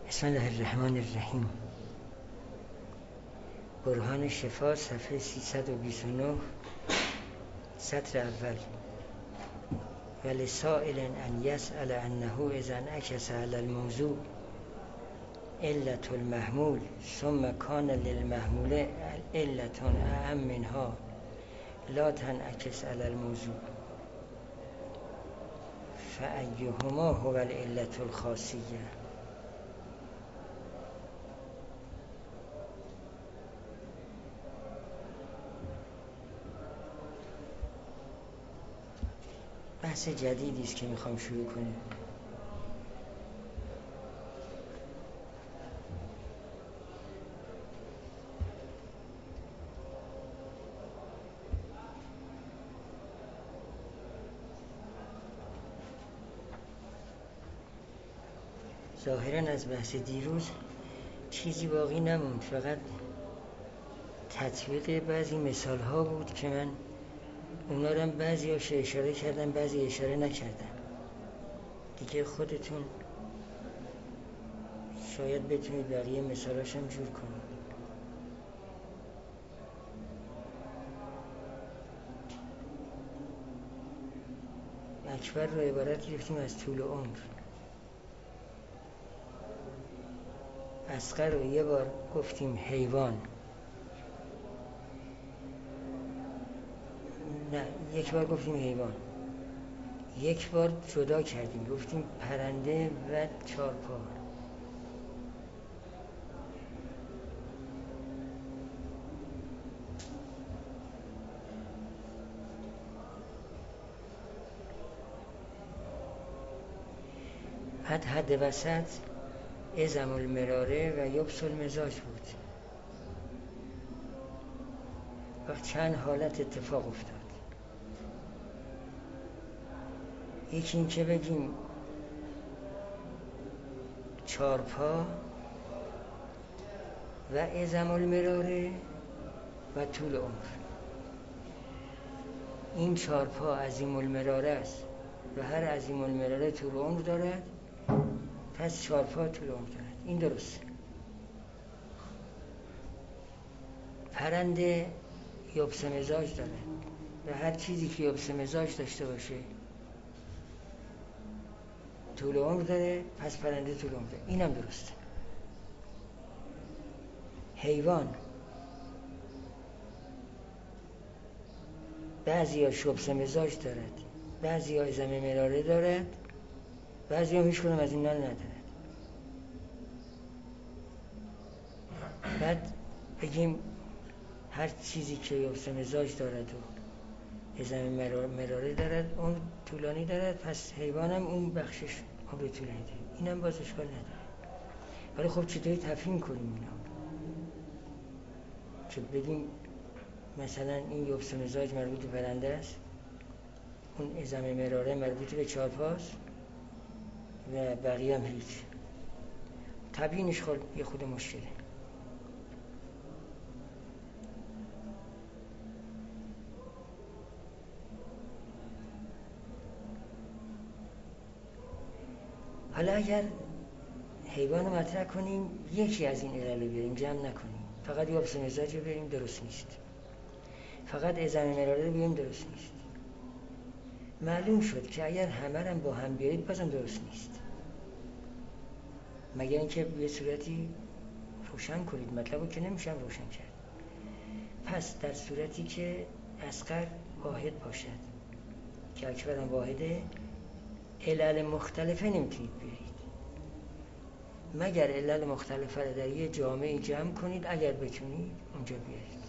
بسم الله الرحمن الرحیم. برهان شفا صفحه 329 سطر اول. ولسائل ان یسأل انه اذا انعکس علی الموضوع علة المحمول ثم کان للمحمول علة اعم منها لا تنعکس علی الموضوع فأیهما هو العلة الخاصیه. بحث جدیدی است که میخوام شروع کنیم. ظاهراً از بحث دیروز چیزی باقی نموند، فقط تطبیق بعضی مثال ها بود که من اونا رو بعضی هاش اشاره کردم، بعضی اشاره نکردم. دیگه خودتون شاید بتونید بقیه مثالاش هم جور کنید. اکبر رو عبارت گرفتیم از طول عمر. اصغر رو یه بار گفتیم حیوان، نه یک بار گفتیم حیوان، یک بار جدا کردیم گفتیم پرنده و چارپا. حد وسط اعظم المراره و یبس المزاج بود. وقت چند حالت اتفاق افتاد. یکی این که بگیم چارپا و اعظم المراره و طول عمر. این چارپا عظیم المراره است و هر عظیم المراره طول عمر دارد، پس چارپا طول عمر دارد. این درست. پرنده یبس مزاج داره و هر چیزی که یبس مزاج داشته باشه طول عمر داره، پس پرنده طول عمر داره. اینم درسته. حیوان بعضی ها یبس مزاج دارد، بعضی ها اعظم مراره دارد، بعضی ها هیچ کدوم از اینا ندارد. بعد بگیم هر چیزی که یبس مزاج دارد و اعظم مراره دارد اون طولانی دارد، پس حیوانم اون بخشش آب طولانی دارد. اینم باز اشکال نداره. ولی خب چطوری تفهیم کنیم اینا؟ که بگیم مثلا این یبس مزاج مربوط به پرنده است، اون اعظم مراره مربوط به چارپاست و بقیه هم هیچ. تبیینش یه خود مشکله. حالا اگر حیوان رو مطرح کنیم یکی از این علل رو بیاریم، جمع نکنیم. فقط یبس مزاج رو بیاریم، درست نیست. فقط اعظم مراره رو بیاریم، درست نیست. معلوم شد که اگر همه رو با هم بیارید بازم درست نیست، مگر اینکه به صورتی روشن کنید. مطلب رو که نمیشم روشن کرد. پس در صورتی که اصغر واحد باشد که اکبر هم واحده، علل مختلفه نمیتونید بیارید مگر علل مختلفه رو در یه جامعه جمع کنید، اگر بتونید اونجا بیارید.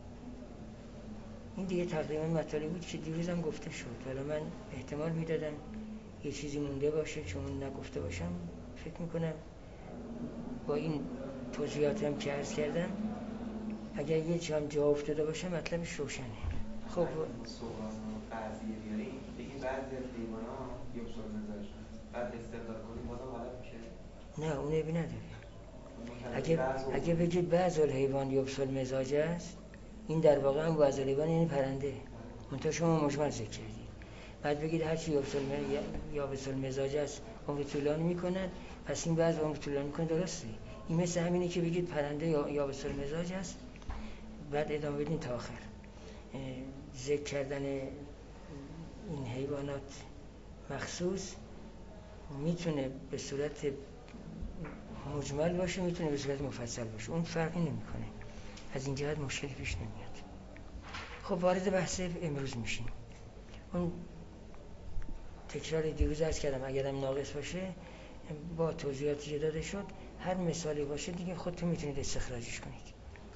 این دیگه تقریبا مطالبی بود که دیروز هم گفته شد. حالا من احتمال میدادم یه چیزی مونده باشه چون نگفته باشم. فکر میکنم با این توضیحاتم که عرض کردم اگر یه جام جا افتاده باشه مطلبش روشنه. خب بعضی بیاریم بگیم بعضی از حیوانات یبس المزاج بعد استدلال کنیم بازم غلط میشه؟ نه، اون عیبی نداره. اگه بگید بعض الحیوان یبس المزاج است، این در واقع هم بعض الحیوان یعنی پرنده، منتها شما مجمل ذکر کردید. بعد بگید هر چی یبس المزاج است عمر طولانی میکنن، پس این بعض عمر طولانی میکنه، درسته. این مثل همینه که بگید پرنده یا بسر مزاج است، بعد ادامه بدین تا آخر. ذکر کردن این حیوانات مخصوص میتونه به صورت مجمل باشه، میتونه به صورت مفصل باشه، اون فرقی نمیکنه، از این جهت مشکلی پیش نمیاد. خب وارد بحث امروز میشیم. اون تکرار دیروز عرض کردم اگرم ناقص باشه با توضیحاتی که داده شد، هر مثالی باشه دیگه خودتون میتونید استخراجش کنید.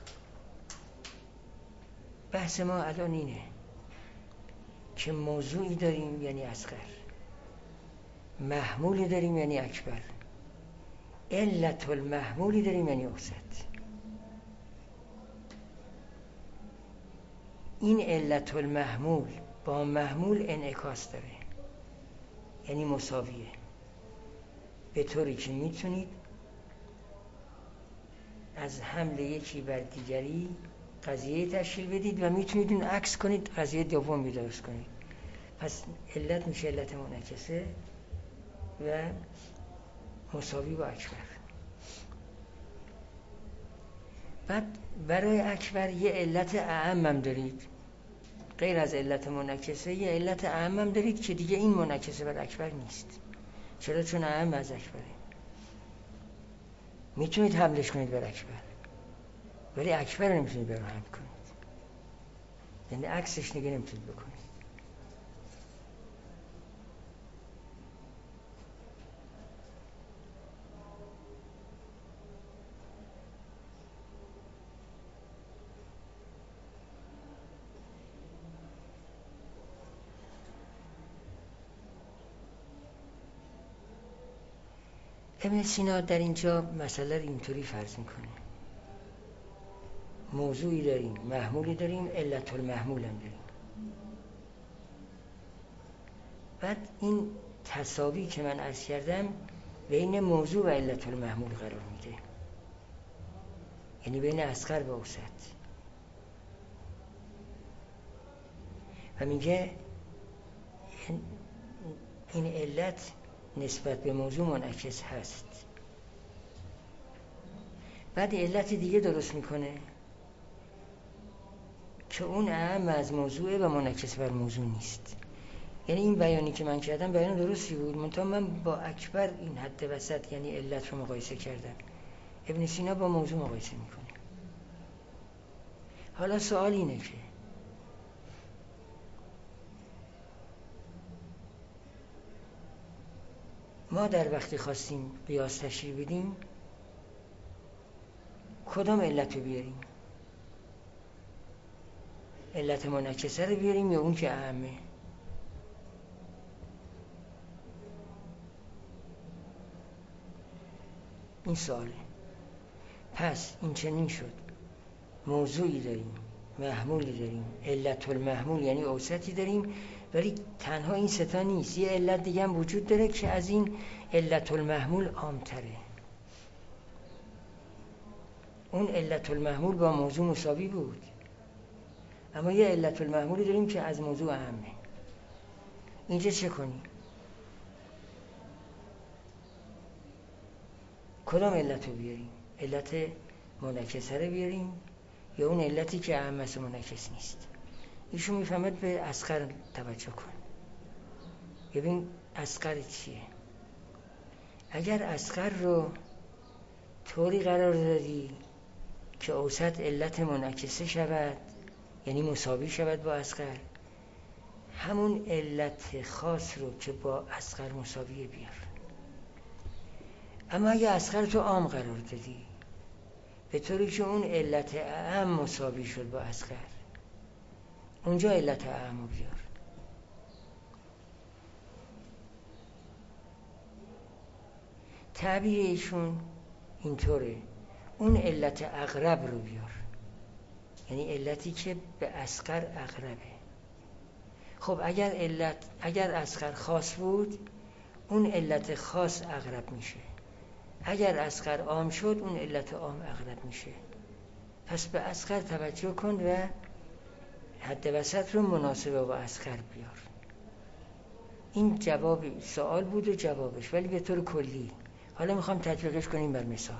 بحث ما الان اینه که موضوعی داریم یعنی اصغر، محمولی داریم یعنی اکبر، علت المحمولی داریم یعنی اوسط. این علت المحمول با محمول انعکاس داره، یعنی مساویه، به طوری که میتونید از حمل یکی بر دیگری قضیه تشکیل بدید و میتونید اون عکس کنید، قضیه دوم درست کنید. پس علت میشه علت منعکسه و مساوی با اکبر. بعد برای اکبر یه علت اعم هم دارید، غیر از علت منعکسه یه علت اعم هم دارید که دیگه این منعکسه بر اکبر نیست. چرا؟ چون اعم از اکبره، میتونید حملش کنید بر اکبر، ولی اکبر رو نمیتونید بر حمل کنید، یعنی عکسش نگه نمیتونید بکنید. ابن سینا در اینجا مسئله رو اینطوری فرض میکنه: موضوعی داریم، محمولی داریم، علت المحمول هم داریم. بعد این تساوی که من عرض کردم بین موضوع و علت المحمول قرار میده، یعنی بین اصغر و اوسط. و میگه این علت نسبت به موضوع منعکس هست. بعد علت دیگه درست میکنه که اون اعم از موضوعه و منعکس بر موضوع نیست. یعنی این بیانی که من کردم بیان درستی بود، منتها من با اکبر این حد وسط یعنی علت رو مقایسه کردم، ابن سینا با موضوع مقایسه میکنه. حالا سوال اینه که ما در وقتی خواستیم قیاس تشریح بدیم کدام علت رو بیاریم؟ علت منعکسه رو بیاریم یا اون که اعمه؟ این سواله. پس این چنین شد: موضوعی داریم، محمولی داریم، علت المحمول یعنی اوسطی داریم، ولی تنها این ستا نیست، یه علت دیگه هم وجود داره که از این علت المحمول عام‌تره. اون علت المحمول با موضوع مساوی بود، اما یه علت المحمولی داریم که از موضوع اهمه. اینجا چه کنیم؟ کدام علت رو بیاریم؟ علت منعکسه رو بیاریم یا اون علتی که اهم است منعکس نیست؟ ایشون میفهمد به اصغر توجه کن. ببین اصغر چیه؟ اگر اصغر رو طوری قرار دادی که اوسط علت منعکسه شود، یعنی مساوی شود با اصغر، همون علت خاص رو که با اصغر مساویه بیار. اما اگه اصغر تو عام قرار دادی به طوری که اون علت اعم مساوی شد با اصغر، اونجا علت اعم رو بیار. تعبیر ایشون اینطوره: اون علت اقرب رو بیار، یعنی علتی که به اصغر اقربه. خب اگر اصغر خاص بود اون علت خاص اقرب میشه، اگر اصغر عام شد اون علت عام اقرب میشه. پس به اصغر توجه کن و حد وسط رو مناسب با اصغر بیار. این جواب سوال بود و جوابش، ولی به طور کلی. حالا میخوام تطبیقش کنیم بر مثال.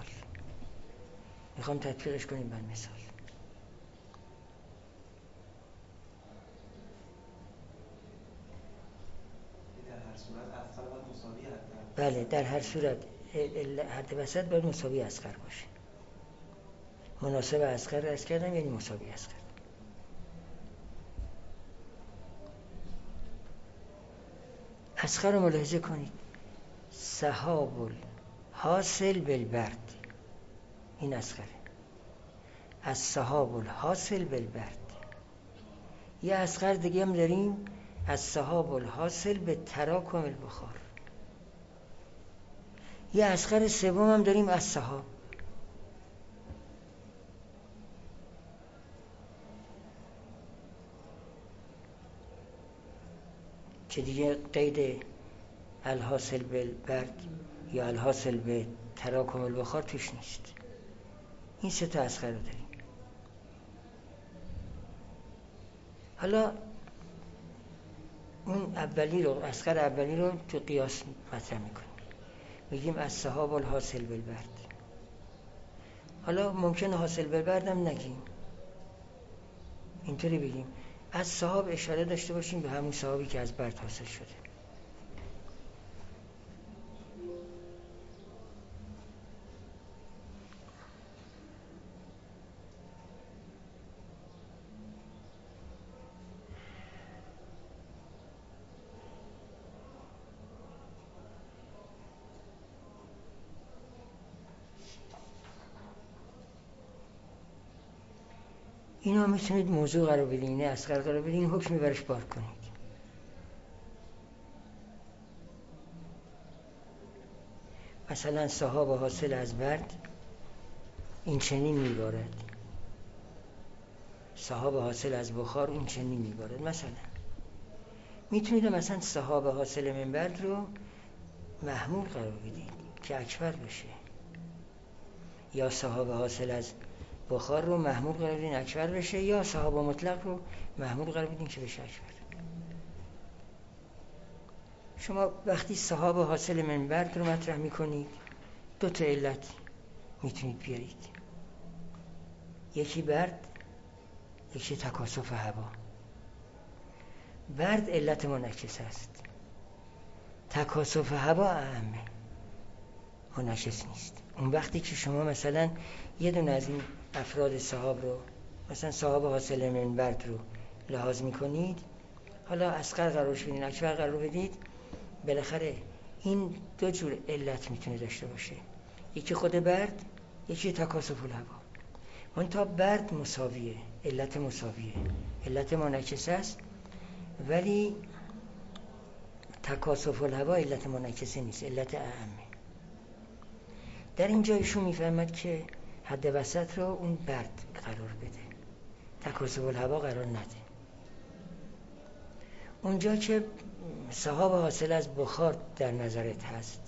بله، در هر صورت حد وسط باید مساوی اصغر باشه. مناسب اصغر رس کردم یعنی مساوی اصغر. اصغر رو ملاحظه کنید. سحاب الحاصل بالبرد، این اصغره. از سحاب الحاصل بالبرد. یه اصغر دیگه هم داریم، از سحاب الحاصل به تراکم البخار. یه اصغر سوم هم داریم، از سحاب، که دیگه قید الحاصل بالبرد یا الحاصل به تراکم البخار توش نیست. این سه تا اصغر رو داریم. حالا اون اولی رو، اصغر اولی رو تو قیاس مطرح میکنیم، میگیم از سحاب الحاصل بالبرد. حالا ممکنه حاصل بالبرد هم نگیم، اینطوری بگیم از سحاب اشاره داشته باشیم به همون سحابی که از برد حاصل شده. اینا میتونید موضوع قرار بدین، اینه اصغر قرار بدین، حکمی برش بار کنید. مثلا سحاب حاصل از برد این چنین میبارد، سحاب حاصل از بخار این چنین میبارد. مثلا میتونید مثلا سحاب حاصل من برد رو محمول قرار بدید که اکبر بشه، یا سحاب حاصل از بخار رو محمول قرار بدین اکبر بشه، یا سحاب مطلق رو محمول قرار بدین که بشه اکبر. شما وقتی سحاب حاصل من برد رو مطرح میکنید، دو تا علت میتونید بیارید، یکی برد، یکی تکاثف هوا. برد علت منعکس است، تکاثف هوا اعمه، منعکس نیست. اون وقتی که شما مثلا یه دونه از این افراد سحاب رو، مثلا سحاب حاصل من برد رو لحاظ میکنید، حالا اصغر قرارش بدین اکبر قرار بدید، بالاخره این دو جور علت میتونه داشته باشه، یکی خود برد، یکی تکاثف الهوا. منتها برد مساویه، علت مساویه، علت منعکسه است، ولی تکاثف الهوا علت منعکسه نیست، علت اعمه. در اینجا ایشون میفهمد که حد وسط رو اون برد قرار بده، تکاثف الهوا قرار نده. اونجا که سحاب حاصل از بخار در نظرت هست،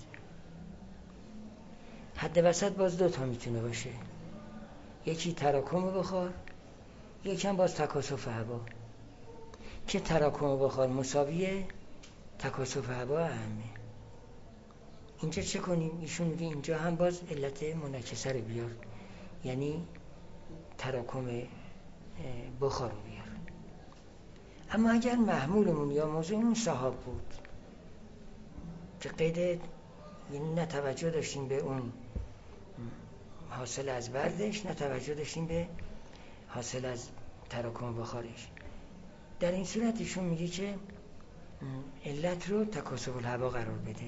حد وسط باز دو تا میتونه باشه، یکی تراکم بخار، یکی هم باز تکاثف هوا، که تراکم بخار مساویه تکاثف هوا اهمه. اینجا چه کنیم؟ ایشون میگه اینجا هم باز علت منعکسه رو بیار، یعنی تراکم بخار رو بیار. اما اگر محمولمون یا موضوعمون سحاب بود که قید، یعنی نه توجه داشتیم به اون حاصل از بردش، نه توجه داشتیم به حاصل از تراکم بخارش، در این صورت ایشون میگه که علت رو تکاثف الهوا قرار بده،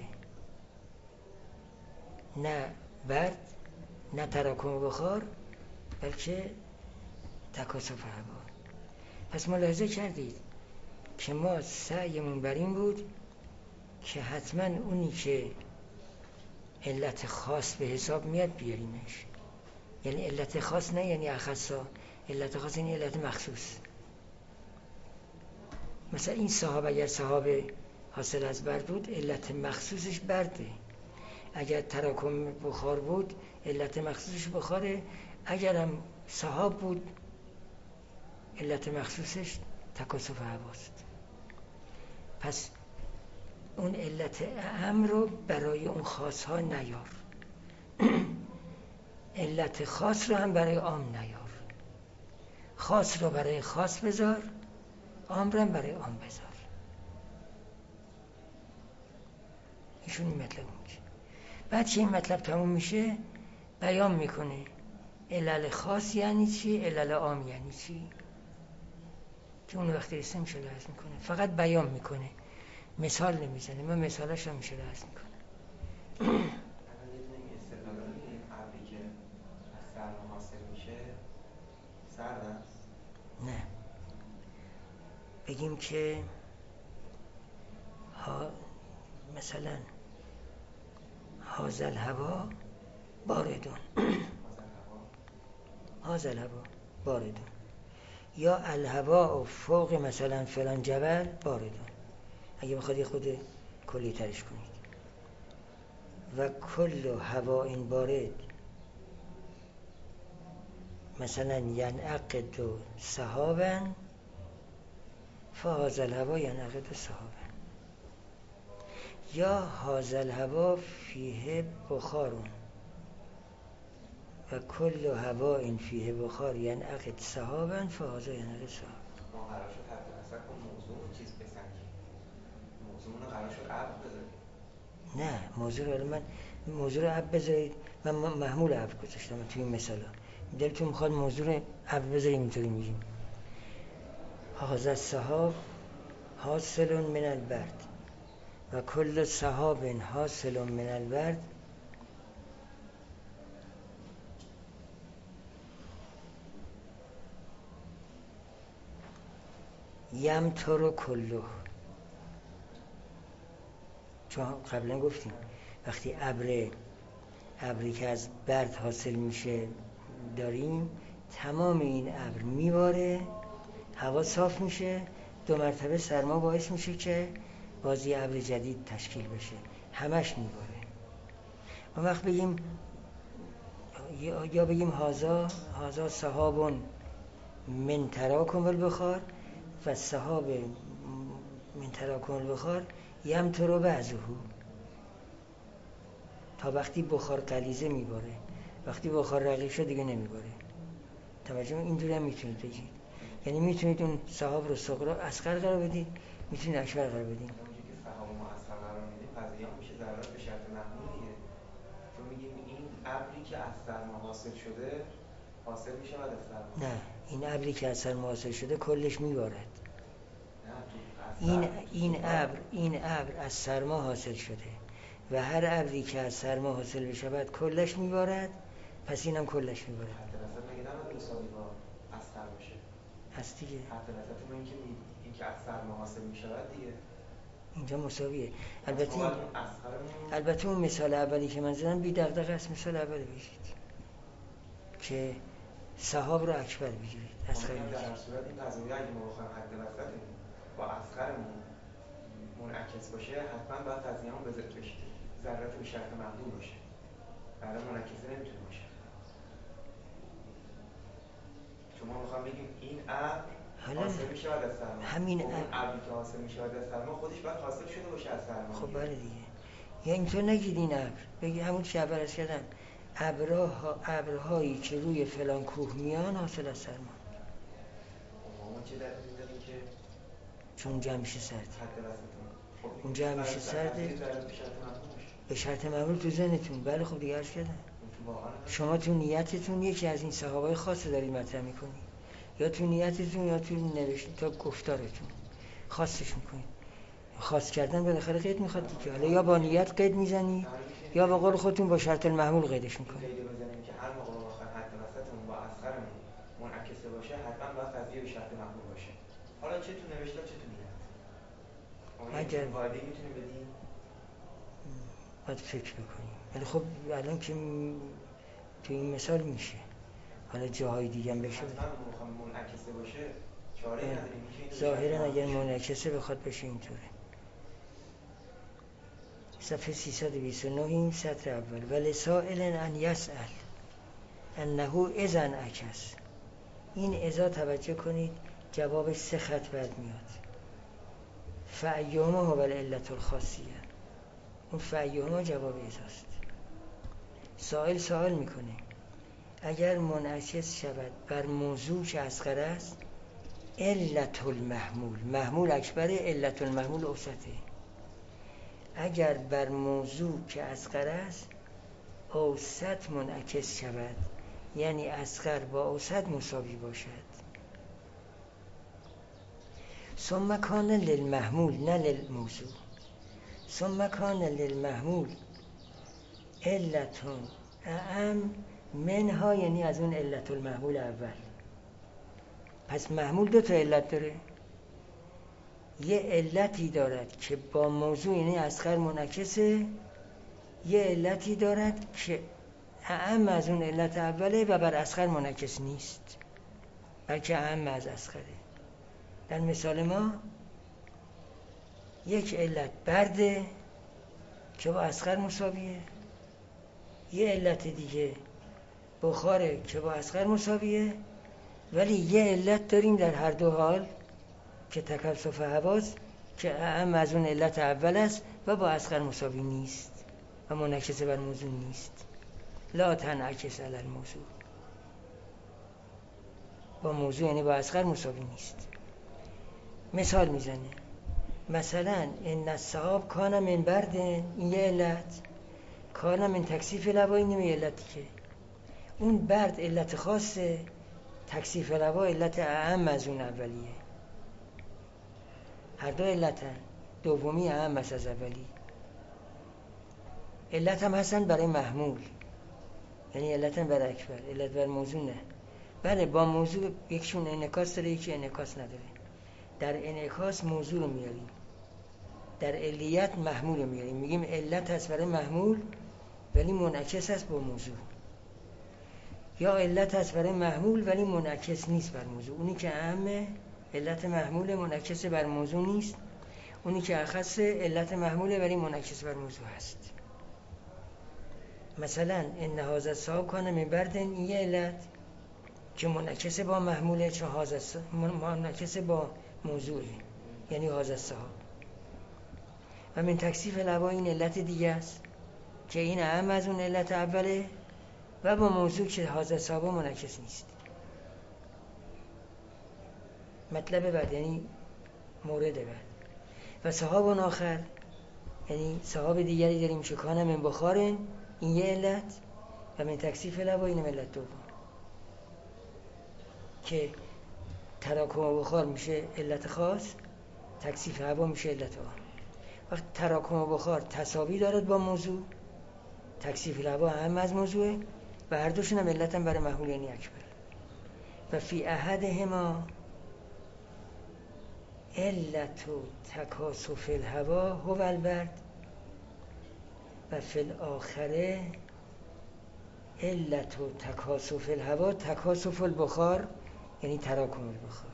نه برد نه تراکم بخار، بلکه تکاثف هوا. پس ملاحظه کردید که ما سعیمون بر این بود که حتما اونی که علت خاص به حساب میاد بیاریمش، یعنی علت خاص نه یعنی اخصا، علت خاص یعنی علت مخصوص. مثلا این سحاب اگر سحاب حاصل از برد بود، علت مخصوصش برده. اگر تراکم بخار بود، علت مخصوصش بخاره. اگر هم سحاب بود، علت مخصوصش تکاثف هواست. پس اون علت عام رو برای اون خاص ها نیار، علت خاص رو هم برای عام نیار. خاص رو برای خاص بذار، عام رو هم برای عام بذار. ایشون این مطلب میگه. بعد که این مطلب تموم میشه بیان میکنه علل خاص یعنی چی، علل عام یعنی چی، که اون وقتی رسه میشه لحظ میکنه. فقط بیان میکنه، مثال نمیزنه. من مثالش هم میشه لحظ میکنه. الان یه دونه این استدلال رو میگه این ابری که از سرما حاصل میشه سرد است؟ نه، بگیم که مثلا هازل هوا باردون، هازل هوا باردون، یا الهوا فوق مثلا فلان جبل باردون، اگه بخواد یه خود کلی ترش کنید. و کل هوا این بارد مثلا ینعقد سحابا فهازل هوا ینعقد سحابا، یا هازل هوا فیه بخارون و کل هوا این فیه بخار ینعقد سحابا فهازا ینعقد سحابا. ما قرار شد حتی مثلا کن موضوع چیز بسنجیم، موضوعمون رو قرار شد ابر بذاریم. نه، موضوع رو اب بذارید. من محمول اب گذاشتم توی این مثال ها. دلتون میخواد موضوع رو اب بذاریم اینطوری میگیم هازا السحاب حاصل من البرد و کل سحاب حاصل من البرد یمطر کله. چون قبلا گفتیم وقتی ابری که از برد حاصل میشه داریم، تمام این ابر میباره، هوا صاف میشه، 2 مرتبه سرما باعث میشه که بازی ابر جدید تشکیل بشه، همش میباره. اون وقت بگیم یا بگیم هازا سحاب من تراکم البخار و سحاب من تراکم البخار یمطر بعضه، تا وقتی بخار غلیظه میباره، وقتی بخار رقیق شد دیگه نمیباره. توجه اینجوری هم میتونید بگید، یعنی میتونید اون سحاب رو صغرا اصغر قرار بدید، میتونید اکبر قرار بدید. اونجوری که سحاب ما اصغر قرار میدیم قضیه هم میشه ذرات به شرط محمول دیگه. چون میگیم این ابری که از سرما حاصل شده حاصل میشه بعد از سرما. نه، این ابری که از سرما حاصل شده کلش میبارد. نه، این ابر از سرما حاصل شده و هر ابری که از سرما حاصل بشه بعد کلش میبارد، پس اینم کلش میبارد. حتی وسط مگه نباید مساوی با اصغر باشه؟ هست دیگه. حتی وسط ما این که از سرما حاصل میشود دیگه اینجا مساویه. البته البته اون مثال اولی که من زدم بی دغدغه است. مثال اولی بگید که سحاب رو اکبر بگیرید، اصغر در بگیرید. هر صورت این قضیه اگه ما بخوایم حد وسطمون با اصغرمون منعکس باشه، حتما باید قضیه‌مون به ذرات به شرط محدود باشه. برای منعکسه نمیتونه باشه. چون ما میخوام بگیم این ابر حاصل میشه بعد از سرما. همین اون ابری که حاصل میشه بعد از سرما خودش باید حاصل شده باشه از سرما. خب بله دیگه. یا اینطور نگید این ابر، بگید همون که اول از کردم ابرهایی که روی فلان کوه میان حاصل از سرما. ما چه دلیلی داریم که چون جمع میشه سرد. حد وسطمون اونجا همیشه سرده به شرط معمول تو ذهنتون. بله خب دیگه عرض کردم شما تو نیتتون یکی از این صحابای خاص دارید مطرح میکنید، یا تو نیتتون یا تو نوشت تا گفتارتون خاصش میکنید. خاص کردن بالاخره قید میخواد دیگه، حالا یا با نیت قید میزنید یا به قول خودتون با شرط المحمول قیدش میکنید. قید بزنیم که هر موقع ما بخوایم حد وسطمون با اصغرمون منعکسه باشه، حتما باید قضیه به شرط محمول باشه. حالا چه تو نوشته چه تو نیت. اگر قاعده میتونیم بدیم باید فکر بکنیم. ولی خب الان که تو این مثال میشه، حالا جاهای دیگه هم بشه. حتما میخوام منعکسه باشه، چاره نداریم. ظاهرا اگر منعکسه بخواد بشه اینطوره. صفحه 329 این سطر اول. ولی سائل ان یسأل انه اذا انعکس. این اذا توجه کنید جوابش 3 خط بعد میاد. فأیهما هو العلة الخاصیه. اون فأیهما جواب ایزاست. سائل میکنه اگر منعکس شود بر موضوع که اصغر است، علت المحمول، محمول اکبره، علت المحمول اوسطه. اگر بر موضوع که اصغر است اوسط منعکس شود، یعنی اصغر با اوسط مساوی باشد. ثم کان للمحمول، نه للموضوع. ثم کان للمحمول علتون اعم منها، یعنی از اون علت المحمول اول. پس محمول دو تا علت داره. یه علتی دارد که با موضوع یعنی اصغر منعکسه، یه علتی دارد که اعم از اون علت اوله و بر اصغر منعکس نیست، بلکه اعم از اصغره. در مثال ما یک علت برده که با اصغر مساویه، یه علت دیگه بخاره که با اصغر مساویه، ولی یه علت داریم در هر دو حال که تکثف هواست که اعم از اون علت اول است و با اصغر مساوی نیست و منعکس بر موضوع نیست. لا تنعکس علی الموضوع، با موضوع یعنی با اصغر مساوی نیست. مثال میزنه، مثلا ان السحاب کان من برد، این یه علت، کان من تکثیف الهوا، این یه علتی که اون برد علت خاصه، تکثیف الهوا علت اعم از اون اولیه. هر دو علتن، دومی اعم از اولی. علت هم هستن برای محمول، یعنی علتن برای اکبر، علت بر موضوع نه. بله با موضوع یکشون انعکاس داره، یکی انعکاس نداره. در انعکاس موضوع رو میاریم، در علیت محمول رو میاریم. میگیم علت هست برای محمول ولی منعکس هست با موضوع، یا علت هست برای محمول ولی منعکس نیست بر موضوع. اونی که اهمه علت محمول منعکس بر موضوع نیست، اونی که اخص علت محموله ولی منعکس بر موضوع هست. مثلا ان هذا السحاب کان من برد، این یه علت که منعکس با محموله، چون هذا منعکس با موضوعه، یعنی هذا السحاب. و من تکثیف الهوا، این علت دیگه است که این اهم از اون علت اوله و با موضوع که هذا السحاب منعکس نیست. مطلب بعد یعنی مورد بعد. و سحاب آخر، یعنی سحاب دیگری داریم که کان من بخارن، این یه علت، و من تکثیف الهوا، این علت دوم که تراکم بخار میشه علت خاص، تکثیف هوا میشه علت عام. وقت تراکم بخار تساوی دارد با موضوع، تکثیف هوا اهم از موضوعه و هر دوشون هم علتن برای محمول یعنی اکبر. و فی احدهما علت تکاثف الهوا هو البرد و فی الاخره علت تکاثف الهوا تکاثف البخار، یعنی تراکم البخار.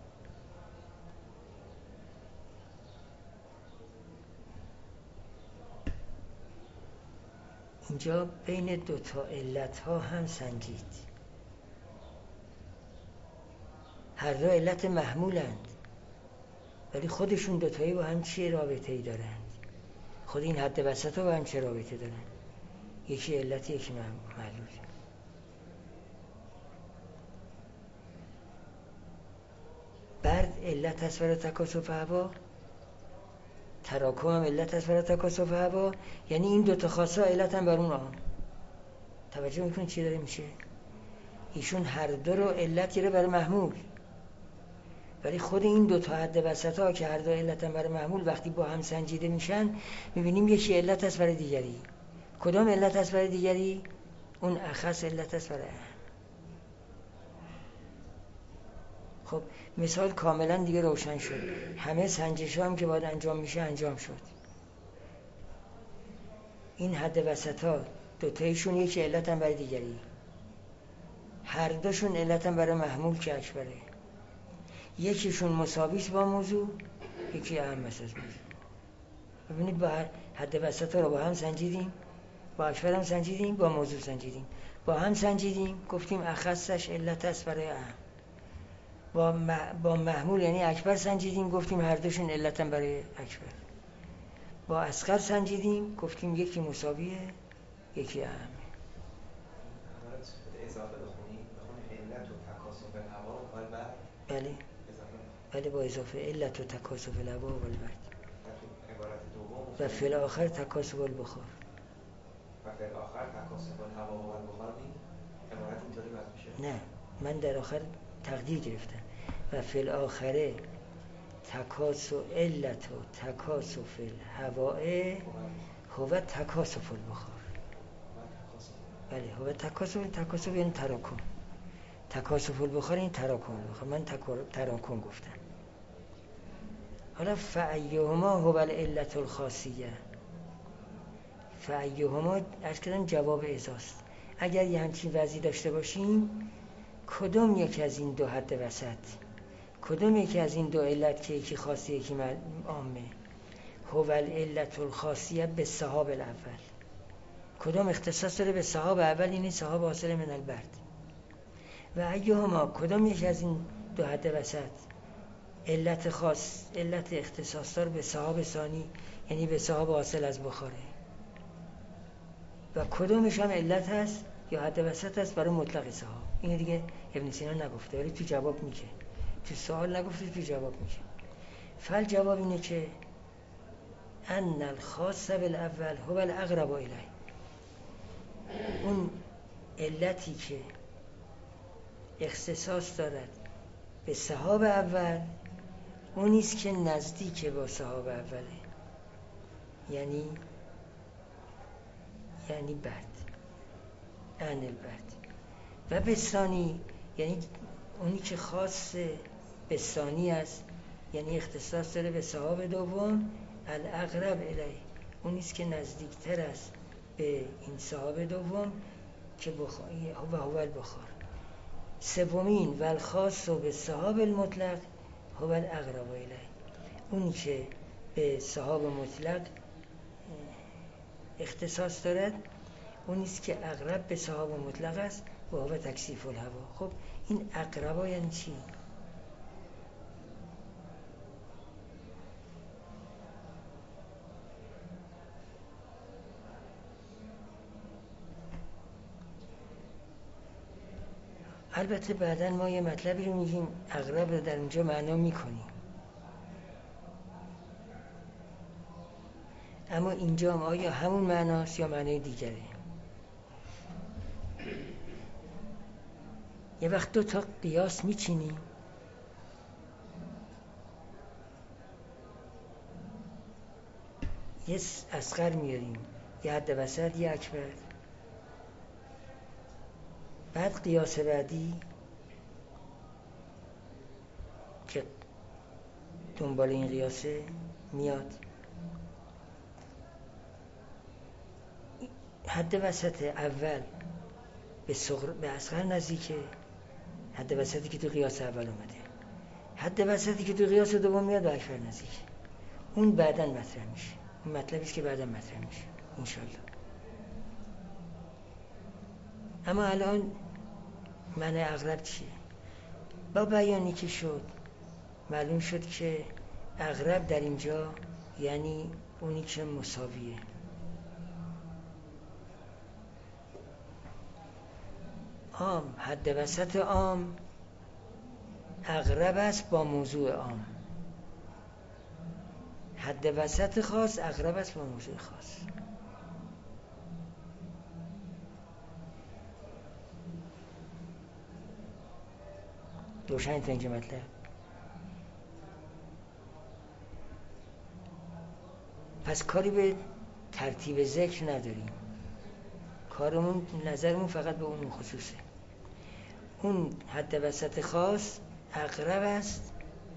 اینجا بین دو تا علت ها هم سنجید. هر دو علت محمولند ولی خودشون دوتایی با هم چه رابطه‌ای دارند؟ خود این حد وسط ها با هم چه رابطه دارند؟ یکی علت یکی معلول. برد علت هست برای تکاثف هوا، تراکم هم علت هست برای تکاثف هوا، یعنی این دوتا خاصه علت هم بر اون آن. توجه میکنید چی داره میشه؟ ایشون هر دو رو علت گیره برای محمول، ولی خود این دوتا حد وسط ها که هر دو علت هم برای محمول وقتی با هم سنجیده میشن میبینیم یکی علت هست برای دیگری. کدام علت هست برای دیگری؟ اون اخص علت هست برای اهم. خب مثال کاملا دیگه روشن شد. همه سنجش هم که باید انجام میشه انجام شد. این حد وسط ها دوتایشون یکی علت هم برای دیگری، هر دوشون علت هم برای محمول که اکبره. یکیشون مساویس با موضوع، یکی اهم از موضوع. ببینید با حد وسط ها رو با هم سنجیدیم، با اکبر هم سنجیدیم، با موضوع سنجیدیم، با هم سنجیدیم، گفتیم اخصش علت است برای اهم. با محمول یعنی اکبر سنجیدیم، گفتیم هر دوشون علتن برای اکبر. با اصغر سنجیدیم، گفتیم یکی مساویه یکی اهم. اضافه بخونیم علت و تکاسب الهوا و البرد. بله بله، با اضافه علت و تکاسب الهوا و البرد. عبارت دوم و فی الاخر تکاسب البخار. و فی الاخر تکاسب الهوا و البخار بین عبارت اینطوری باید میشه. نه، من در آخر تقدیر گرفتم و فی الاخر تکاسب علت و تکاسب الهواء هو تکاسب البخار. بله، هو تکاسب یعنی تراکم. تکاسب البخار این تراکم البخار. من تراکم گفتم. حالا فایهما هو العلت الخاصیه. فایهما عرض کردم جواب ازاست. اگر یه همچین وضعی داشته باشیم، کدوم یکی از این دو حد وسط، کدوم یکی از این دو علت که یکی خاصیه یکی عامه، هو العلت الخاصیه به سحاب الاول، کدوم اختصاص داره به سحاب اول، یعنی سحاب حاصل من البرد. و ایهما کدوم یکی از این دو حد وسط علت خاص، علت اختصاص دار به سحاب ثانی، یعنی به سحاب حاصل از بخاره. و کدومش هم علت هست یا حد وسط هست برای مطلق سحاب. این دیگه ابن سینا نگفته ولی تو جواب میگه، تو سوال نگفته تو جواب میگه. فل جواب اینه که ان الخاص بالاول هو الاقرب الیه. اون علتی که اختصاص دارد به سحاب اول اونیست که نزدیک با سحاب اوله، یعنی برد، ان البرد. و به ثانی یعنی اونی که خاص به ثانی است، یعنی اختصاص داره به سحاب دوم، الاقرب الیه، اونیست که نزدیکتر است به این سحاب دوم که و هو البخار. سومین و الخاص به سحاب المطلق هو الاقرب الیه، اونی که به سحاب مطلق اختصاص دارد اونیست که اقرب به سحاب مطلق است و هو تکثیف الهوا. خب این اقربا یعنی چی؟ البته بعداً ما یه مطلبی رو میگیم اقرب رو در اونجا معنا میکنیم، اما اینجا هم آیا همون معناست یا معنای دیگره؟ یه وقت دو تا قیاس میچینیم، یه اصغر میاریم، یه حد وسط، یه اکبر. بعد قیاس بعدی که دنبال این قیاسه میاد، حد وسط اول به اصغر نزدیکه، حد وسطی که تو قیاس اول اومده، حد وسطی که تو قیاس دوم میاد به اکبر نزدیکه. اون بعداً مطرح میشه، اون مطلبی است که بعداً مطرح میشه انشالله. اما الان معنی اغرب چیه؟ با بیانی که شد معلوم شد که اغرب در اینجا یعنی اونی که مساویه. عام، حد وسط عام اغرب است با موضوع عام، حد وسط خاص اغرب است با موضوع خاص. روشن تا اینجا مطلب. پس کاری به ترتیب ذکر نداریم، کارمون نظرمون فقط به اون خصوصه. اون حد وسط خاص اقرب است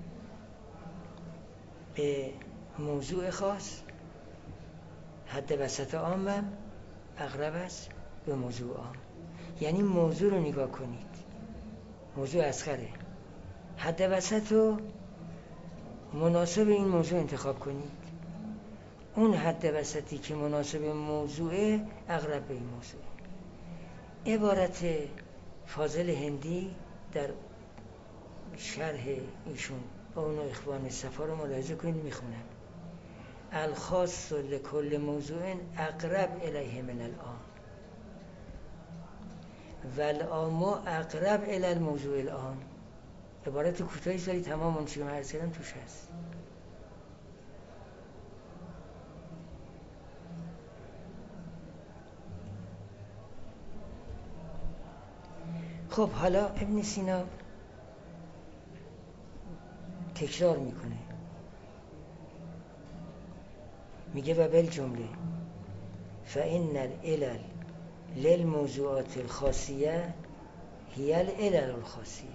به موضوع خاص، حد وسط عام هم اقرب است به موضوع عام. یعنی موضوع رو نگاه کنید، موضوع اصغره، حد وسط رو مناسب این موضوع انتخاب کنید، اون حد وسطی که مناسب موضوع اقرب به این موضوع. عبارت فاضل هندی در شرح ایشون با اون اخوان صفا رو ملاحظه کنید میخونم. الخاص لکل موضوع اقرب الیه من العام والعام اقرب الی الموضوع العام. عبارت کوتاهی ولی تمام اون چیزی که من عرض کردم توش هست. خب حالا ابن سینا تکرار میکنه، میگه و بالجمله فإن العلل للموضوعات الخاصیه هی العلل الخاصیه.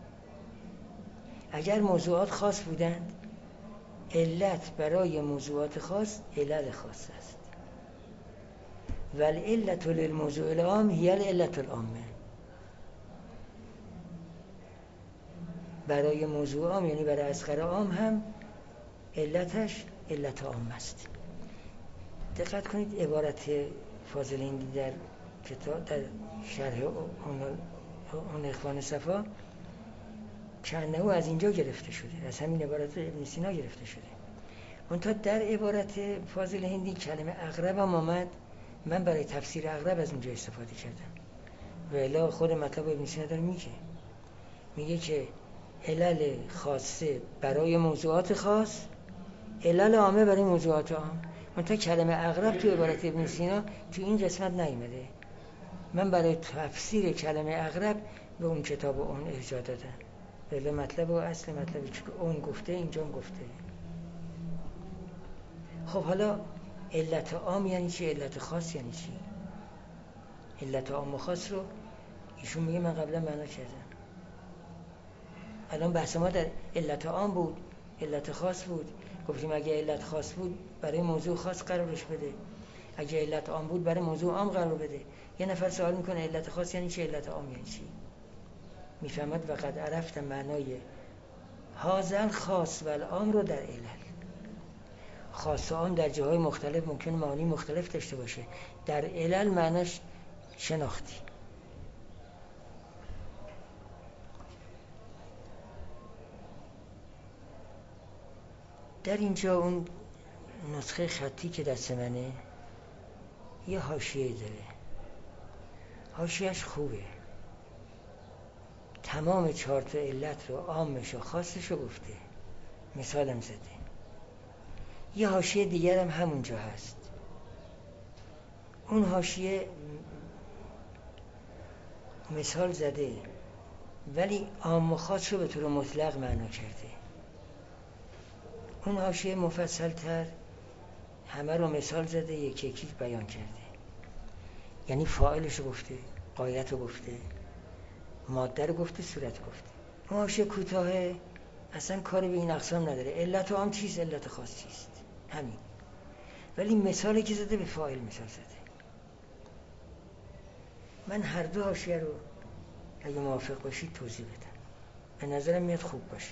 اگر موضوعات خاص بودند، علت برای موضوعات خاص علل خاص است. و العلت للموضوع العام هی العلت العامه. برای موضوع عام یعنی برای اصغر عام هم علتش علت عام است. دقت کنید عبارت فاضل هندی در کتاب در شرح اون اخوان صفا کانه از اینجا گرفته شده، از همین عبارت ابن سینا گرفته شده. منتها در عبارت فاضل هندی کلمه اقرب هم آمد، من برای تفسیر اقرب از اونجا استفاده کردم و الا خود مطلب ابن سینا داره میگه که علل خاصه برای موضوعات خاص، علل عامه برای موضوعات عام. منتها کلمه اقرب تو عبارت ابن سینا تو این قسمت نیامده. من برای تفسیر کلمه اقرب به اون کتاب اون ارجاع دادم، ولی مطلب و اصل مطلبی که اون گفته اینجا هم گفته. خب حالا علت عام یعنی چی؟ علت خاص یعنی چی؟ علت عام و خاص رو ایشون میگه من قبلا معنا کردم. الان بحث ما در علت عام بود، علت خاص بود. گفتیم اگه علت خاص بود برای موضوع خاص قرارش بده، اگه علت عام بود برای موضوع عام قرار بده. یه نفر سوال میکنه علت خاص یعنی چی، علت عام یعنی چی؟ میفهمد وقد عرفت معنای هازل خاص و العام رو در علل. خاص و عام در جاهای مختلف ممکن معانی مختلف داشته باشه، در علل معناش شناختی. در اینجا اون نسخه خطی که دست منه یه حاشیه داره، حاشیه‌اش خوبه، تمام 4 تا علت رو عامش و خاصش رو گفته، مثالم زده. یه حاشیه دیگر هم همونجا هست. اون حاشیه مثال زده ولی عام و خاص رو به طور مطلق معنا کرده. اون حاشیه مفصل تر همه رو مثال زده، یکی یکی بیان کرده. یعنی فاعلش رو گفته، غایت رو گفته، ماده رو گفته، صورت گفته. اون حاشیه کوتاه اصلا کاری به این اقسام نداره. علت عام چیست، علت خاص چیست، همین. ولی مثالی که زده به فاعل مثال زده. من هر دو حاشیه رو اگه موافق باشید توضیح بدم، به نظرم میاد خوب باشه.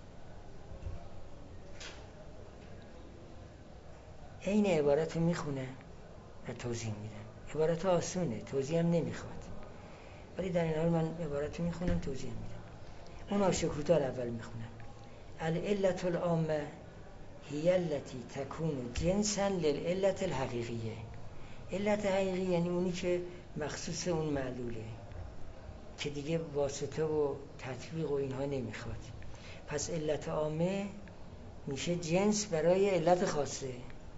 این عبارت رو میخونه و توضیح میدم. عبارت آسونه، توضیح هم نمیخواد، ولی در این حال من عبارت رو میخونم توضیح میدم. اون حاشیه کوتاه اول میخونم. العلت العامه هی التی تکون جنسا للعلت الحقیقیه. علت حقیقی یعنی اونی که مخصوص اون معلوله، که دیگه واسطه و تطبیق و اینها نمیخواد. پس علت عامه میشه جنس برای علت خاصه.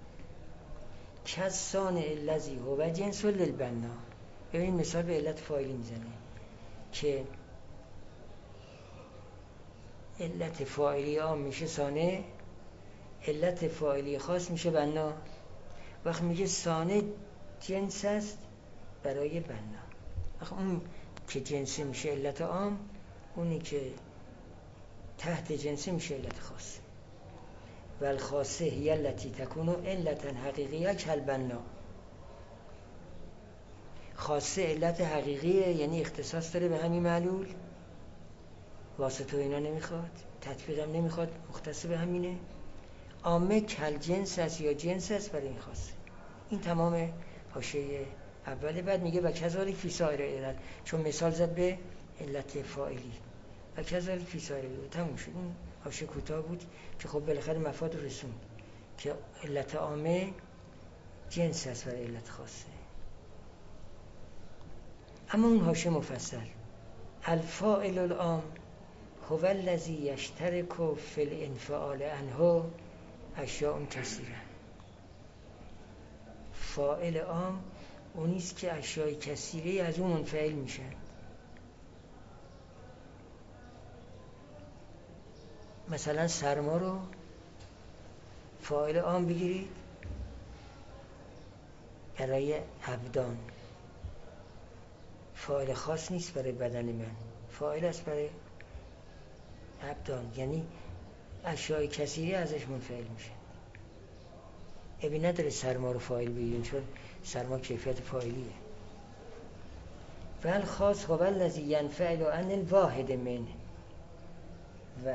کسان الذی هو جنس للبنا. ببین مثال به علت فاعلی میزنه که علت فاعلی عام میشه سانه، علت فاعلی خاص میشه بنا. وقت میگه سانه جنس است برای بنا، وقت اون که جنسی میشه علت عام، اونی که تحت جنسی میشه علت خاص. و الخاصه هی التی تکون علتا حقیقیه کالبنا. خاصه علت حقیقیه یعنی اختصاص داره به همین معلول، واسطه و اینا نمیخواد، تطبیق هم نمیخواد، مختص به همینه. عامه کل جنس است یا جنس است برای این خاصه. این تمام حاشیه اوله. بعد میگه و کذالک فی سایر علت، چون مثال زد به علت فاعلی و کذالک فی سایر الامور. تموم شد. این حاشیه کوتاه بود که خب بالاخره مفاد رسوند که علت عامه جنس است برای علت خاصه. اما اون حاشیه مفصل، الفاعل العام هو الذی یشترک فی الانفعال عنه اشیاء کثیره. فاعل عام اونیست که اشیاء کثیره از اون منفعل میشن. مثلا سرما رو فاعل عام بگیرید برای ابدان، فاعل خاص نیست برای بدن من، فاعل است برای ابدان، یعنی اشیاء کثیره ازش منفعل میشه. ابی نداره سرما رو فاعل بگیریم چون سرما کیفیت فاعلیه. والخاص هو الذی ینفعل عن الواحد منه و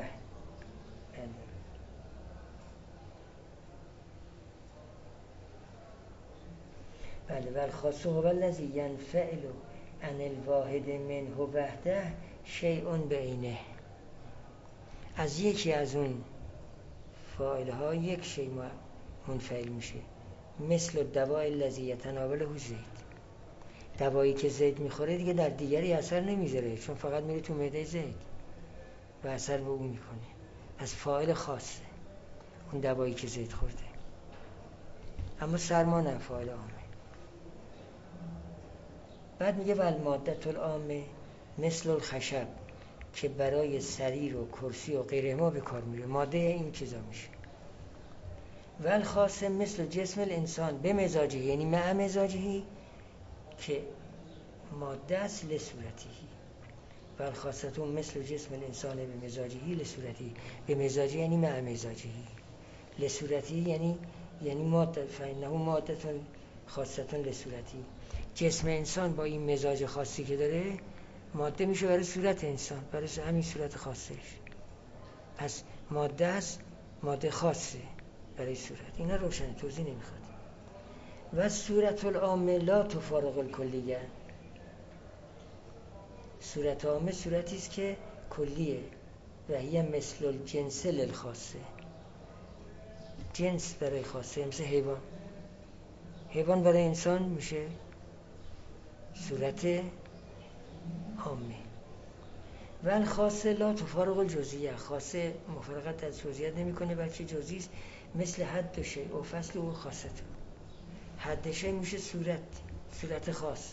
بله والخاص هو الذی ینفعل عن الواحد منه وحده شیء بعینه. از یکی از اون فاعل ها یک شیء منفعل میشه، مثل دواء الذی یتناوله زید. دوایی که زید میخوره دیگه در دیگری اثر نمیذاره چون فقط میره تو معده زید و اثر به اون میکنه. از فاعل خاصه اون دوایی که زید خورده. اما سرما نه، فاعل عامه. بعد میگه والمادة العامه مثل الخشب که برای سریر و کرسی و غیره ما به کار میره، ماده این چیزا میشه. والخاص مثل جسم الانسان به مزاجه، یعنی مع مزاجه که ماده است لصورتی. والخاصتون مثل جسم الانسان به مزاجه لصورتی. به مزاجه یعنی مع مزاجه، لصورتی یعنی ماده، فانه ماده خاصتون لصورتی. جسم انسان با این مزاج خاصی که داره ماده میشه برای صورت انسان، برای همین صورت خاصش. پس ماده است، ماده خاصه برای صورت. اینا روشن، توضیح نمیخواد. و صورت العامه لا تفارق الکلیه. صورت عامه صورتی است که کلیه و هی مثل الجنس للخاصه. جنس برای خاصه، مثل حیوان. حیوان برای انسان میشه صورت عامه. و الخاصه لا تفارق الجزئیه. خاصه مفارقت از جزئیات نمیکنه بلکه جزئی است، مثل حد شیء و فصل و خاصه. حد شیء میشه صورت خاص،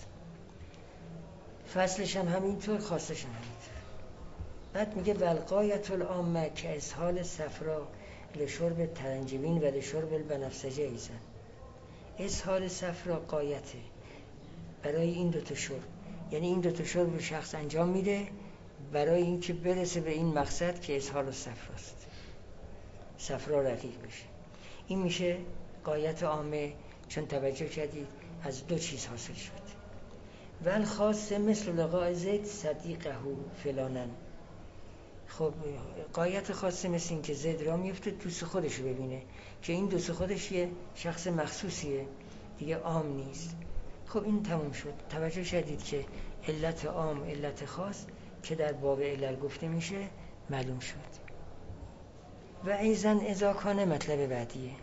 فصلش هم همینطور، خاصش هم همینطور. بعد میگه والغایة العامه که اسهال صفرا لشرب ترنجبین و لشرب البنفسجی ایزن. اسهال صفرا غایته برای این دوتا شرب، یعنی این دوتا شرب شخص انجام میده برای اینکه برسه به این مقصد که اسهال صفراست، صفرا رقیق بشه. این میشه غایت عامه، چون توجه کردید از دو چیز حاصل شد. والخاص مثل لقاء زید صدیقه فلانن. خب غایت خاصه مثل این که زید را میفته دوست خودش رو ببینه، که این دوست خودش یه شخص مخصوصیه دیگه، عام نیست. خب این تموم شد. توجه کردید که علت عام، علت خاص که در باب علل گفته میشه معلوم شد. و ایزن اذا کان مطلب بعدیه.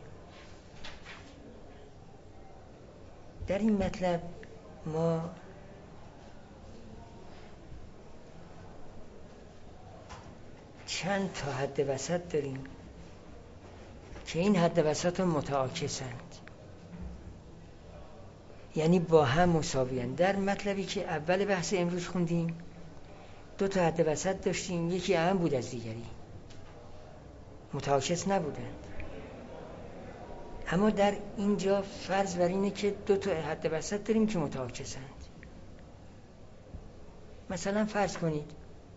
در این مطلب ما چند تا حد وسط داریم که این حد وسط متعاکسند، یعنی با هم مساویند. در مطلبی که اول بحث امروز خوندیم دو تا حد وسط داشتیم، یکی اهم بود از دیگری، متعاکس نبودند. اما در اینجا فرض بر اینه که دو تا حد وسط داریم که متعاکسند. مثلا فرض کنید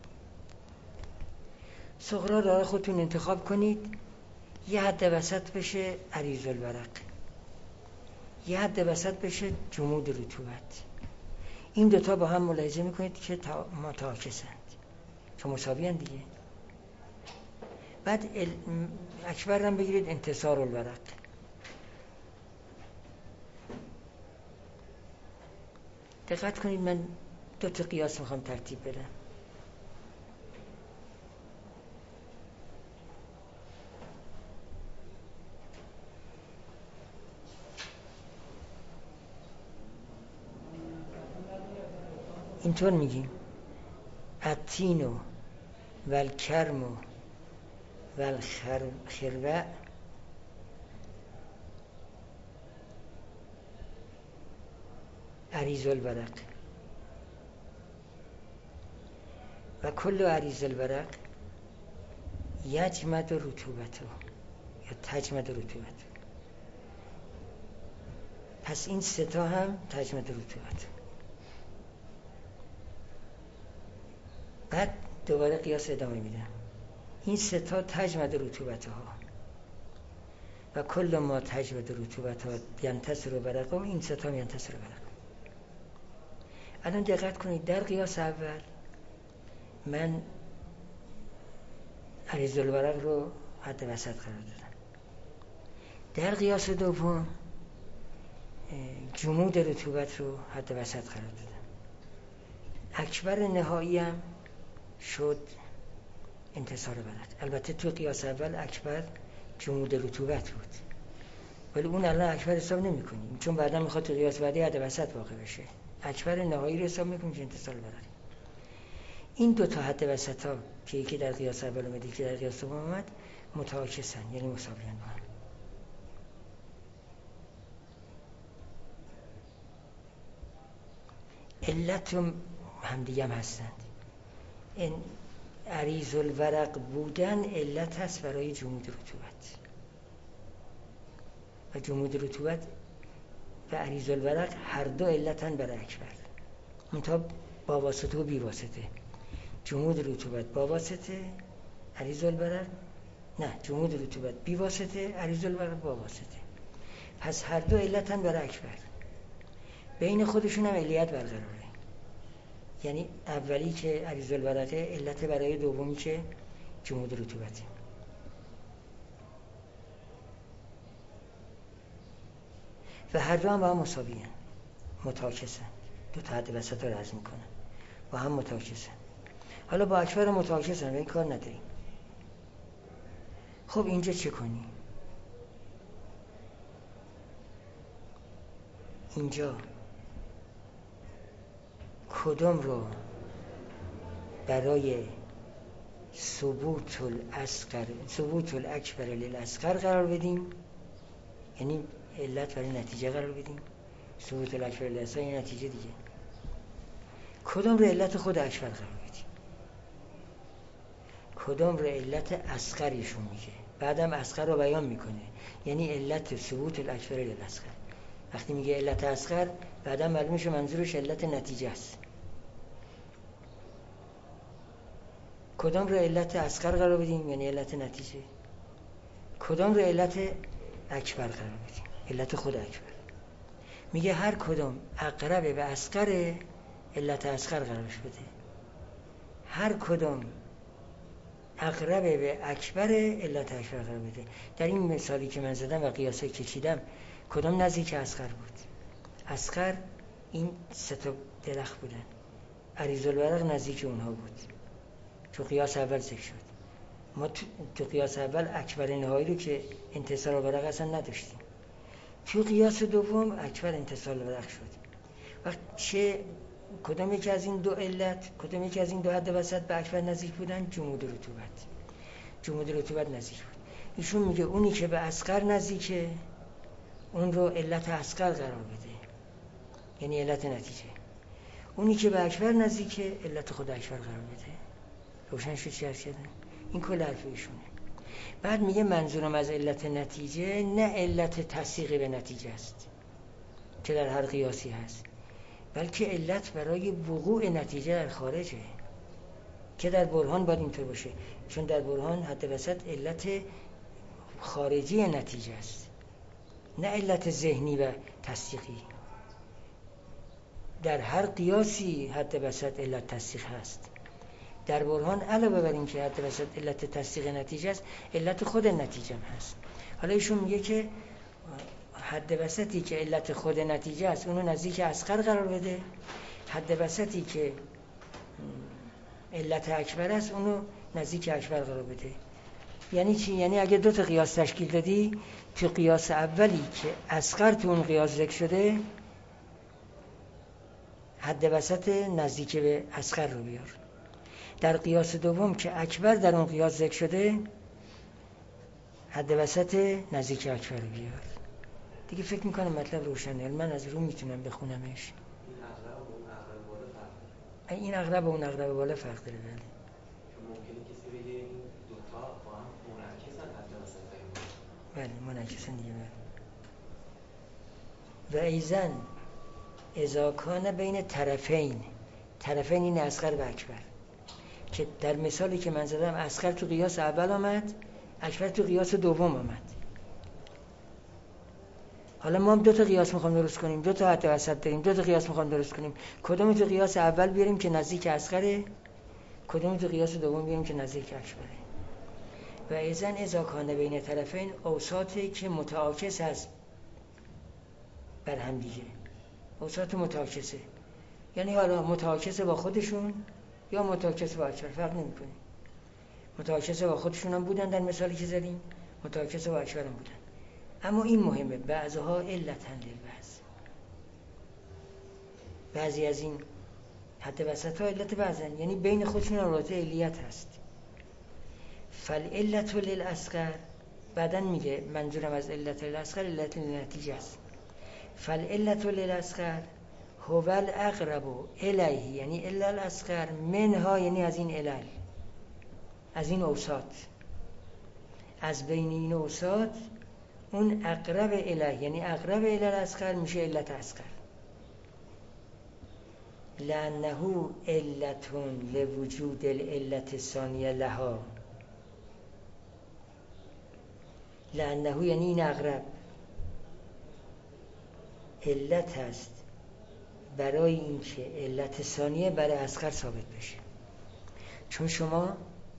صغرا را خودتون انتخاب کنید، یه حد وسط بشه عریض الورق، یه حد وسط بشه جمود رطوبت. این دوتا با هم ملاحظه میکنید که متعاکسند، که مساویند دیگه. بعد اکبر هم بگیرید انتصار الورق. دقت کنید، من دو تا قیاس میخوام ترتیب بدم. اینطور میگیم التین و الکرم و الخروع عریض الورق و کل عریض الورق یجمد رطوبته یا تجمد رطوبته. پس این سه تا هم تجمد رطوبته. بعد دوباره قیاس ادامه میدم. این سه تا تجمد رطوبته ها و کل ما تجمد رطوبته ها ینتصر ورقه، این سه تا ینتصر ورقه. الان دقت کنید در قیاس اول من عریض الورق رو حد وسط قرار دادم. در قیاس دوم جمود رطوبت رو حد وسط قرار دادم. اکبر نهایی هم شد انتصار ورق. البته تو قیاس اول اکبر جمود رطوبت بود، ولی اون الان اکبر حساب نمی کنیم چون بعدا میخواد تو قیاس بعدی حد وسط واقع بشه. اکبر نهایی رو حساب میکنیم که انتصار ورق. این دو تا حد وسط ها که یکی در قیاس اول اومد یکی در قیاس دوم اومد متعاکسن، یعنی مساویان با هم. علت هم دیگه هم هستند. این عریض الورق بودن علت هست برای جمود رطوبت و جمود رطوبت و عریض الورق هر دو علتن برای اکبر، منتها با واسطه و بی واسطه. جمود رطوبت با واسطه، عریض الورق نه، جمود رطوبت بی واسطه، عریض الورق با واسطه. پس هر دو علتن برای اکبر، بین خودشون هم علیت برقراره. یعنی اولی که عریض الورقه علت برای دومی که جمود رطوبته. و هر دو هم با هم مساویان، متعاکسن. دو تا حد وسط رو رسم میکنن با هم متعاکسن. حالا با اکبر متعاکسن و این کار نداریم. خب اینجا چه کنیم؟ اینجا کدوم رو برای ثبوت الاکبر للاصغر قرار بدیم؟ یعنی علت برای نتیجه قرار بدیم. ثبوت الاکبر للاصغر یعنی نتیجه دیگه. کدوم رو علت خود اکبر قرار بدیم؟ کدوم رو علت اصغرشون میگه؟ بعدم اصغر رو بیان میکنه، یعنی علت ثبوت الاکبر للاصغر. وقتی میگه علت اصغر بعدا معلوم میشه منظورش علت نتیجه است. کدام رو علت اصغر قرار بدیم؟ یعنی علت نتیجه. کدام رو علت اکبر قرار بدیم؟ علت خود اکبر. میگه هر کدام اقرب به اصغر علت اصغر قرارش بده، هر کدام اقرب به اکبر علت اکبر قرار بده. در این مثالی که من زدم و قیاسه که چیدم کدام نزدیک اصغر بود؟ اصغر این سه تا درخت بودن، عریض الورق نزدیک اونها بود. تو قیاس اول ذکر شد. ما تو قیاس اول اکبر نهایی رو که انتصار الورق اصلا نداشتیم. تو قیاس دوم اکبر انتصار الورق شد. وقت چه کدام یکی از این دو علت، کدام یکی از این دو حد وسط به اکبر نزدیک بودن؟ جمود رطوبت نزدیک بود. ایشون میگه اونی که به اصغر نزدیکه اون رو علت اصغر قرار بده، یعنی علت نتیجه. اونی که به اکبر نزدیکه علت خود اکبر قرار بده. روشن شد چی هست کردن؟ این کل حرف ایشونه. بعد میگه منظورم از علت نتیجه نه علت تصدیق به نتیجه است که در هر قیاسی هست، بلکه علت برای وقوع نتیجه در خارجه که در برهان باید اینطور باشه، چون در برهان حد وسط علت خارجی نتیجه است نه علت ذهنی و تصدیقی. در هر قیاسی حد وسط علت تصدیق هست. در برهان علاوه بر این که حد وسط علت تصدیق نتیجه است، علت خود نتیجه هم هست. حالا ایشون میگه که حد وسطی که علت خود نتیجه است اونو نزدیک اصغر قرار بده، حد وسطی که علت اکبر است اونو نزدیک اکبر قرار بده. یعنی چی؟ یعنی اگه دو تا قیاس تشکیل دادی، تو قیاس اولی که اصغر تو اون قیاس ذکر شده حد وسط نزدیک به اصغر رو بیار. در قیاس دوم که اکبر در اون قیاس ذکر شده، حد وسط نزدیک اکبر رو بیار. دیگه فکر میکنم مطلب روشنه. من از رو میتونم بخونمش. این اغرب و اون اغرب بالا فرق داره. بله. ممکنه کسی بگه این دوتا با هم منعکسن حد وسط. بله منعکسن دیگه. بله. و ایزن اذا کان بین طرفین این اصغر و اکبر، که در مثالی که من زدم اصغر تو قیاس اول آمد، اکبر تو قیاس دوم آمد. حالا ما هم دو تا قیاس میخوام درست کنیم، دو تا حد وسط داریم، دو تا قیاس میخوام درست کنیم. کدوم تو قیاس اول بیاریم که نزدیک اصغره، کدوم تو قیاس دوم بیاریم که نزدیک اکبره. و ایزن اذا کان بین طرفین اوساطی که متعاکس هست بر هم دیگه. اوساط متعاکسه یعنی حالا متعاکسه با خودشون یا متعاکسه با اکبر، فرق نمیکنه. متعاکسه با خودشون هم بودن در مثالی که زدیم، متعاکسه با اکبر هم بودن. اما این مهمه، بعضها علتن للبعض، بعضی از این حد وسط ها علت بعضن، یعنی بین خودشون رابطه علیت هست. فالعلت للاصغر، بعدن میگه منظورم از علت للاصغر علت للنتیجه است. فالعلت للاصغر هو الاقرب الیه، یعنی الا الاصغر منها، یعنی از این علل، از این اوساط، از بین این اوساط اون اقرب الیه، یعنی اقرب الی الاصغر میشه علت اصغر. لانه علت لوجود العلت الثانیه لها. لانه یعنی این اقرب علت است برای اینکه علت ثانیه برای اصغر ثابت بشه. چون شما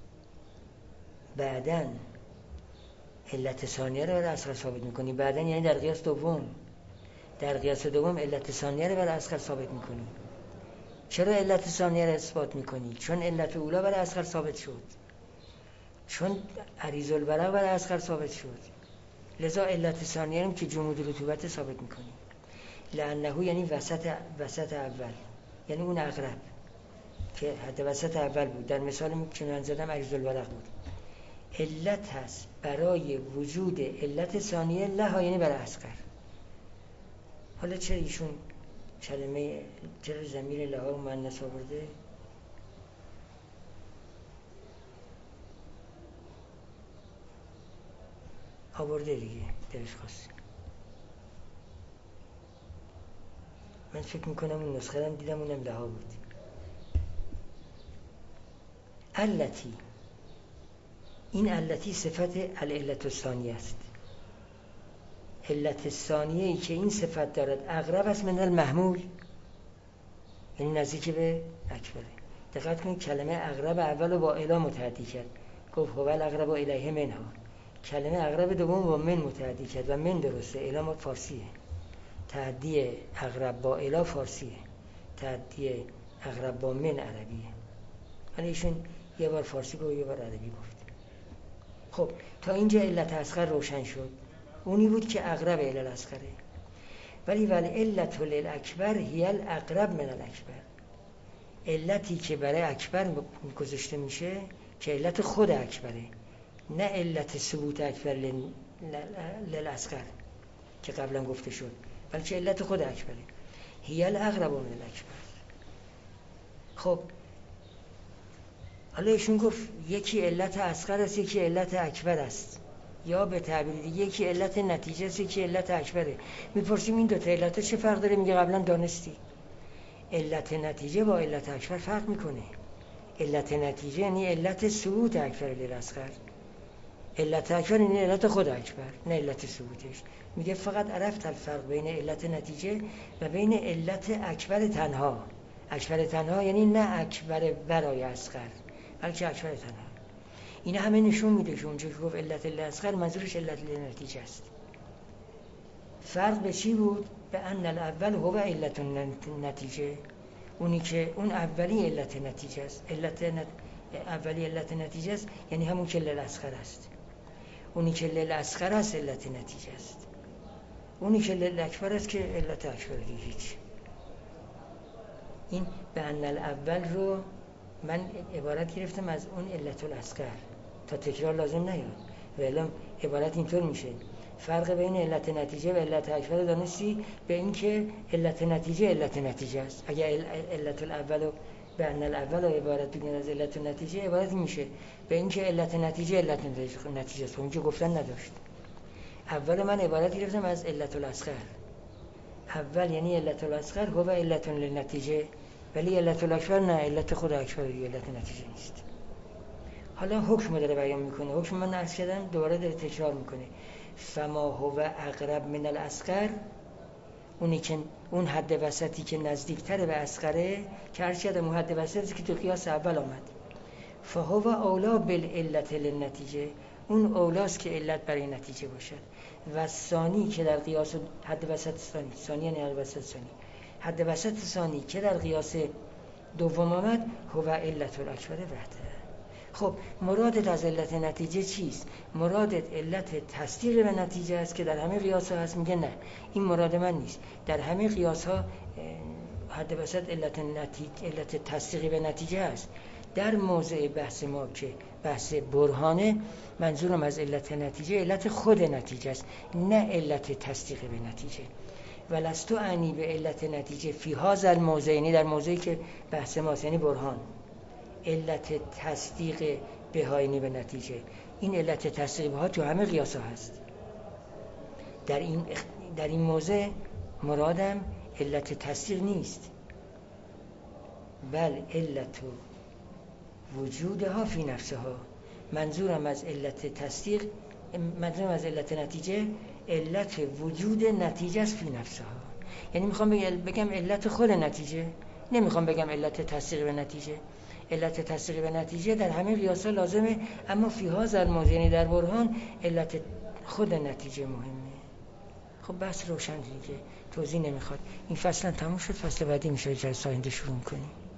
بعدن علت ثانیه رو برای اصغر ثابت میکنی، بعدن یعنی در قیاس دوم، در قیاس دوم علت ثانیه رو برای اصغر ثابت میکنی. چرا علت ثانیه رو اثبات میکنی؟ چون علت اولا برای اصغر ثابت شد، چون عریض البلاغ برای اصغر ثابت شد، لذا علت ثانیه رو که جمود رطوبت ثابت میکنی. لانه یعنی وسط اول، یعنی اون اقرب که حد وسط اول بود. در مثالی که من زدم عریض البلاغ بود. علت هست برای وجود علت ثانیه لها، یعنی برای اصغر. حالا چرا ایشون چرا ضمیر لها رو مؤنث آورده؟ آورده دیگه، دلش خواست. من فکر میکنم اون نسخه هم دیدم اونم لها بود. علتی، این علتی صفت العلت الثانیه است. علت ثانیه ای که این صفت دارد اقرب است من المحمول، یعنی نزدیک به اکبره. دقت کنید کلمه اقرب اول رو با الی متعدی کرد، گفت هو الاقرب الیه منها. کلمه اقرب دوم با من متعدی کرد و من درسته، الی ما فارسیه. تعدی اقرب با الی فارسیه، تعدی اقرب با من عربیه. ولی ایشون یه بار فارسی گفت یه بار عربی گفت. خب تا اینجا علت اصغر روشن شد، اونی بود که اقرب الی الاصغره. ولی علت للاکبر هی الاقرب من الاکبر، علتی که برای اکبر گذاشته میشه که علت خود اکبره، نه علت ثبوت اکبر للاصغر که قبلا گفته شد، بلکه علت خود اکبره. هی الاقرب من الاکبر. خب حالا ایشون گفت یکی علت اصغر است یکی علت اکبر است، یا به تعبیر دیگه یکی علت نتیجه است یکی علت اکبره. میپرسیم این دو تا علت چه فرق داره؟ میگه قبلا دانستی. علت نتیجه با علت اکبر فرق میکنه. علت نتیجه یعنی علت ثبوت اکبر للاصغر، علت اکبر یعنی علت خود اکبر، نه علت ثبوتش. میگه فقط عرفت الفرق بین علت نتیجه و بین علت اکبر تنها. اکبر تنها یعنی نه اکبر برای اصغر، بلکه اکبر تنها. این همه نشون میده که اونجا که گفت علت الاصغر منظورش علت نتیجه است. فرق به چی بود؟ به ان الاول هو علت نتیجه، اونی که اون اولی علت نتیجه است. اولی علت نتیجه است یعنی همون که للاصغر است. اونی که للاصغر است علت نتیجه است. اونی که للاکبر است که علت اکبر دیگه هیچ. این به ان الاول رو من عبارت گرفتم از اون علت الاصغر تا تکرار لازم نیاد. ولی عبارت اینطور میشه: فرق بین علت نتیجه و علت اکبر دانستی به این که علت نتیجه است. اگر علت الاول و به ان الاول و عبارت بگیرن از علت نتیجه، عبارت میشه به این که علت نتیجه است. اونجا گفتن نداشت. اول من عبارت گرفتم از علت الاصغر. اول یعنی علت الاصغر هو علت للنتیجه، ولی علت الاکبر نه، علت خود اکبر علت نتیجه نیست. حالا حکم داره بیان میکنه. حکم من عرض کردم دوباره داره تکرار میکنه: فما هو اقرب من الاصغر، اونی که اون حد وسطی که نزدیکتر به اصغره، که عرض کردم اون حد وسطی که تو قیاس اول آمد، فهو اولا بالعلت للنتیجه، اون اولاست که علت برای نتیجه باشد. و ثانی که در قیاس حد وسط ثانی یعنی حد وسط ثانی، حد وسط ثانی که در قیاس دوم آمد، هو علت الاکبر وحده. خب مرادت از علت نتیجه چیست؟ مرادت علت تصدیق به نتیجه است که در همه قیاس ها هست. میگه نه، این مراد من نیست. در همه قیاس ها حد وسط علت تصدیقی به نتیجه است. در موضع بحث ما که بحث برهانه، منظورم از علت نتیجه علت خود نتیجه است، نه علت تصدیق به نتیجه. ولستو عنی به علت نتیجه فی هذا الموضع، یعنی در موضعی که بحث ماست، یعنی برهان، علت تصدیق بهاینی به نتیجه. این علت تصدیق بها تو همه قیاس ها هست. در این موضع مرادم علت تصدیق نیست، بل علت وجودها فی نفسها. منظورم از علت تصدیق، منظورم از علت نتیجه علت وجود نتیجه است فی نفسها. یعنی میخوام بگم علت خود نتیجه، نمیخوام بگم علت تصدیق به نتیجه. علت تصدیق به نتیجه در همه قیاس‌ها لازمه، اما فی هذا الموضع یعنی در برهان علت خود نتیجه مهمه. خب بحث روشن دیگه، توضیح نمیخواد. این فصل تموم شد، فصل بعدی میشه جلسه آینده شروع کنیم.